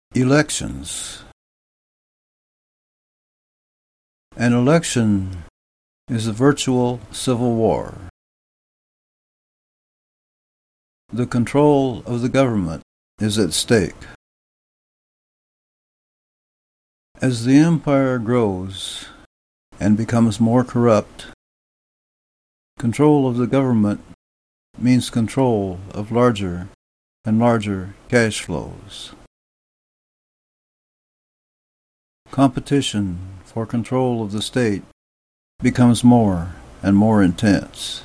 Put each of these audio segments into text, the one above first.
Elections. An election is a virtual civil war. The control of the government is at stake. As the empire grows and becomes more corrupt, control of the government means control of larger and larger cash flows. Competition for control of the state becomes more and more intense.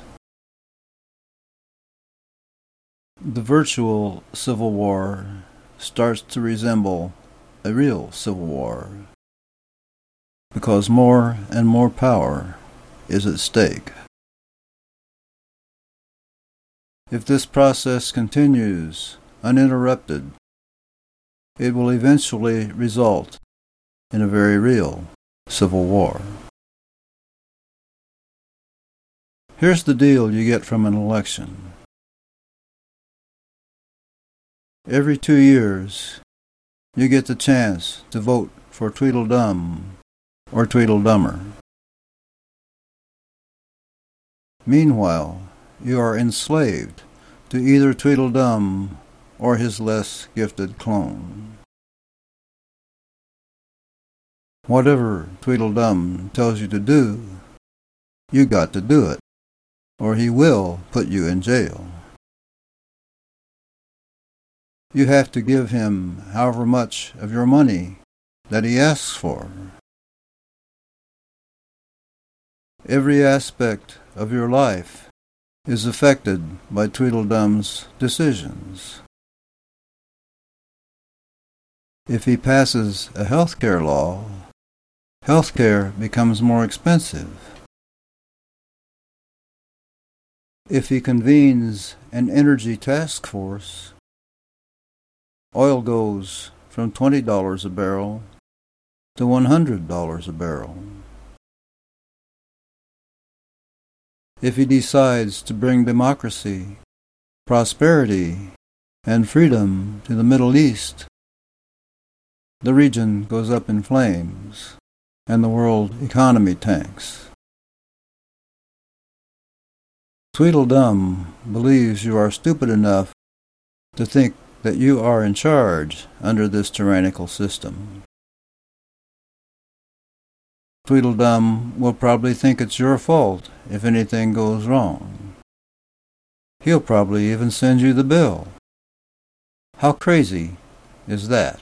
The virtual civil war starts to resemble a real civil war because more and more power is at stake. If this process continues uninterrupted, it will eventually result in a very real civil war. Here's the deal you get from an election. Every 2 years, you get the chance to vote for Tweedledum or Tweedledummer. Meanwhile, you are enslaved to either Tweedledum or his less gifted clone. Whatever Tweedledum tells you to do, you got to do it, or he will put you in jail. You have to give him however much of your money that he asks for. Every aspect of your life is affected by Tweedledum's decisions. If he passes a health care law, health care becomes more expensive. If he convenes an energy task force, oil goes from $20 a barrel to $100 a barrel. If he decides to bring democracy, prosperity, and freedom to the Middle East, the region goes up in flames and the world economy tanks. Tweedledum believes you are stupid enough to think that you are in charge under this tyrannical system. Tweedledum will probably think it's your fault if anything goes wrong. He'll probably even send you the bill. How crazy is that?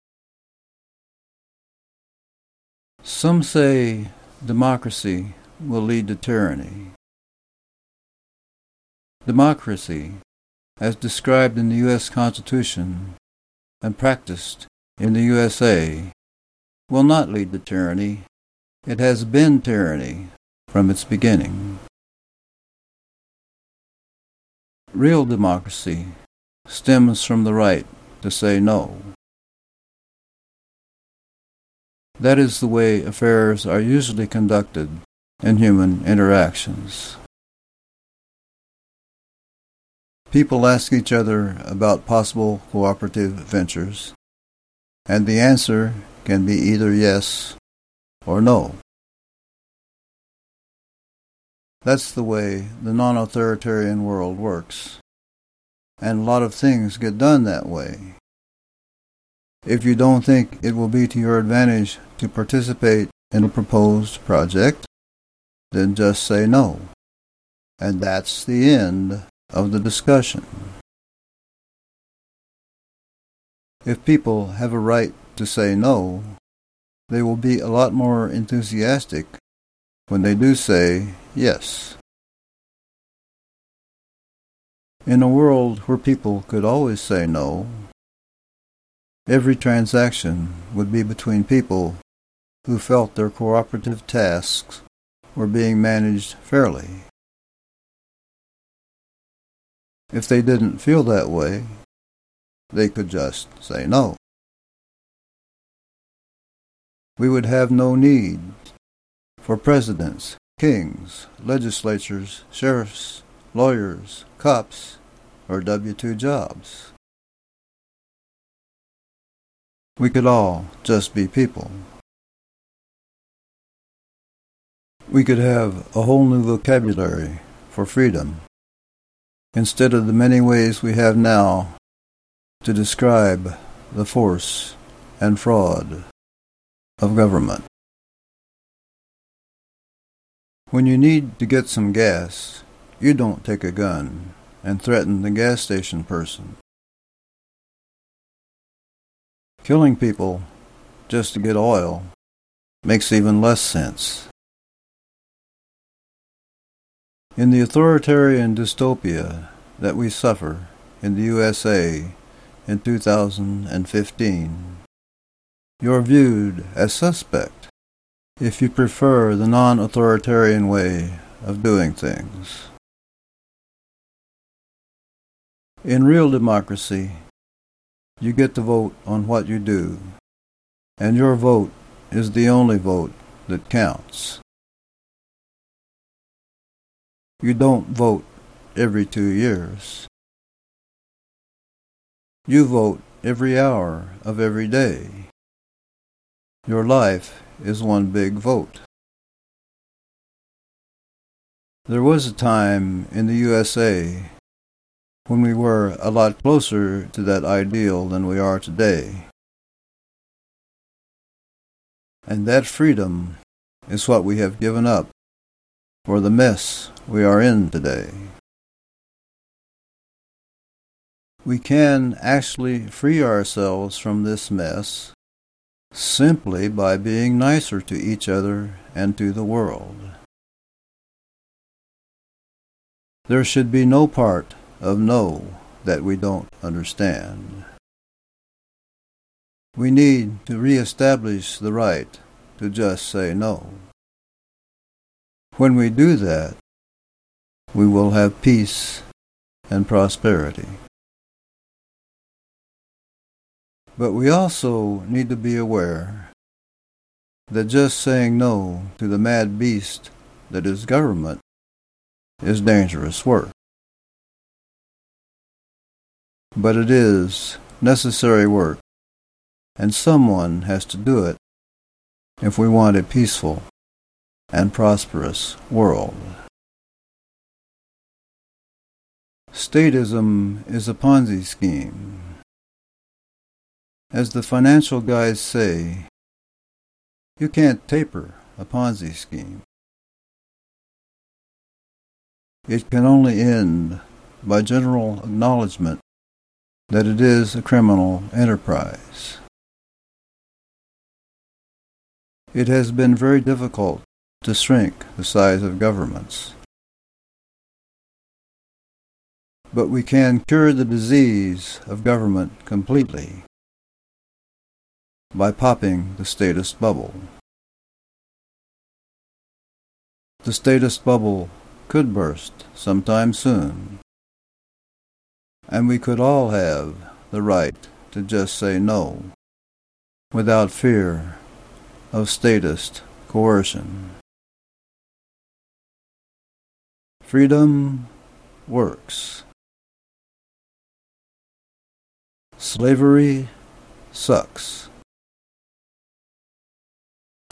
Some say democracy will lead to tyranny. Democracy, as described in the U.S. Constitution and practiced in the USA, will not lead to tyranny. It has been tyranny from its beginning. Real democracy stems from the right to say no. That is the way affairs are usually conducted in human interactions. People ask each other about possible cooperative ventures, and the answer can be either yes or no. That's the way the non-authoritarian world works, and a lot of things get done that way. If you don't think it will be to your advantage to participate in a proposed project, then just say no. And that's the end of the discussion. If people have a right to say no, they will be a lot more enthusiastic when they do say yes. In a world where people could always say no, every transaction would be between people who felt their cooperative tasks were being managed fairly. If they didn't feel that way, they could just say no. We would have no need for presidents, kings, legislatures, sheriffs, lawyers, cops, or W-2 jobs. we could all just be people. We could have a whole new vocabulary for freedom, instead of the many ways we have now to describe the force and fraud of government. When you need to get some gas, you don't take a gun and threaten the gas station person. Killing people just to get oil makes even less sense. In the authoritarian dystopia that we suffer in the USA in 2015, you're viewed as suspect if you prefer the non-authoritarian way of doing things. In real democracy, you get to vote on what you do, and your vote is the only vote that counts. You don't vote every 2 years. You vote every hour of every day. Your life is one big vote. There was a time in the USA when we were a lot closer to that ideal than we are today. And that freedom is what we have given up for the mess we are in today. We can actually free ourselves from this mess simply by being nicer to each other and to the world. There should be no part of no that we don't understand. We need to reestablish the right to just say no. When we do that, we will have peace and prosperity. But we also need to be aware that just saying no to the mad beast that is government is dangerous work. But it is necessary work, and someone has to do it if we want a peaceful and prosperous world. Statism is a Ponzi scheme. As the financial guys say, you can't taper a Ponzi scheme. It can only end by general acknowledgement that it is a criminal enterprise. It has been very difficult to shrink the size of governments. But we can cure the disease of government completely by popping the statist bubble. The statist bubble could burst sometime soon, and we could all have the right to just say no without fear of statist coercion. Freedom works. Slavery sucks.